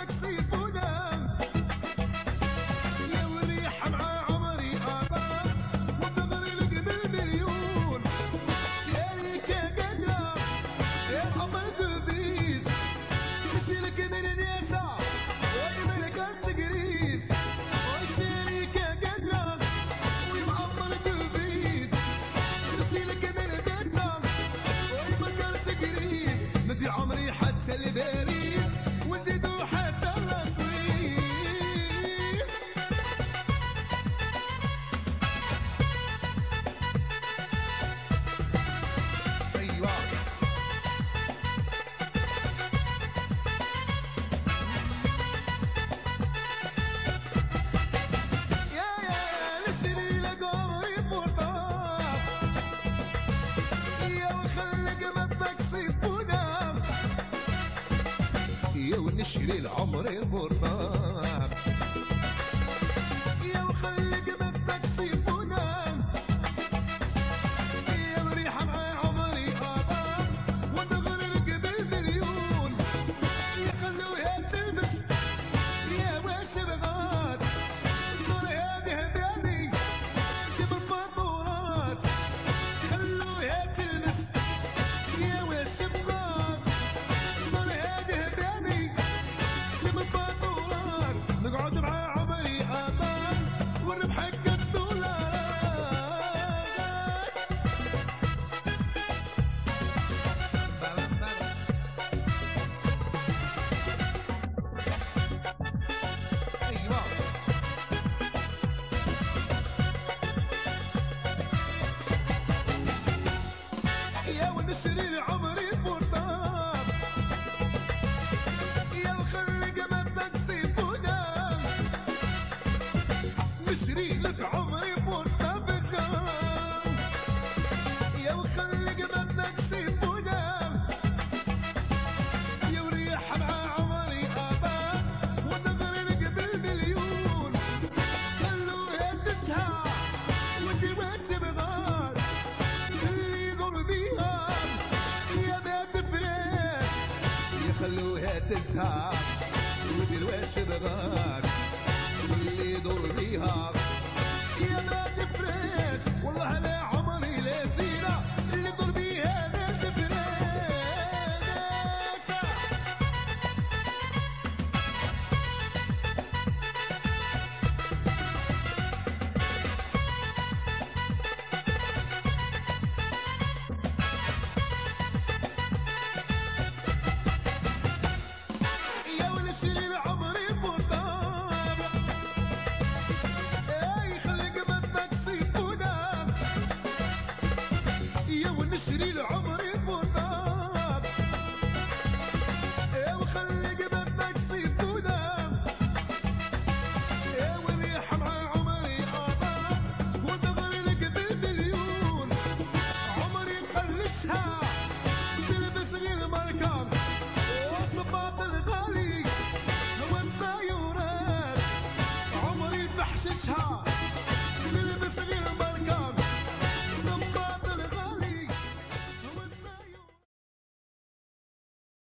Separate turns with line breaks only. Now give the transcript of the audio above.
بدك سيف ودم يا والريحة مع عمري آباء وبدغري لك بالمليون شركة قدرة يا قمر دبيس يشيلك من اليسار ويملك أنت قريس والشركة قدرة ويمعمر دبيس يشيلك من اليسار ويملك أنت قريس مدي عمري حتى الباريس وزيدوا حتى الرسويس ايوه يا نشري لك عمري بورطاب يا وخلق بدك سيف ودم يا ونشري العمر البرطاب يا وخلق بدك سيف ودم يا وريحة مع عمري آباء ودغري لك بالمليون يا خلوها تلبس يا واش بغات نور هذه بيبي شب الفاتورات خلوها تلبس يا واش بغات نور هذه بيبي شب الفاتورات نقعد مع عمري آباء ونربحك الدولارات ايوه يا ونشري لعمري البرطاب يا وخلق بدك سيف ودم نشري لك عمري برطاب الدم يا وخلق بدك سيف ودم يا وريحة مع عمري آباء ودغري لك بالمليون خلوها تسهى ودي واش بغات اللي يدور بيها يا ما تفرش يخلوها تزهق ودير واش بغاك واللي يدور بيها يا ما تفرش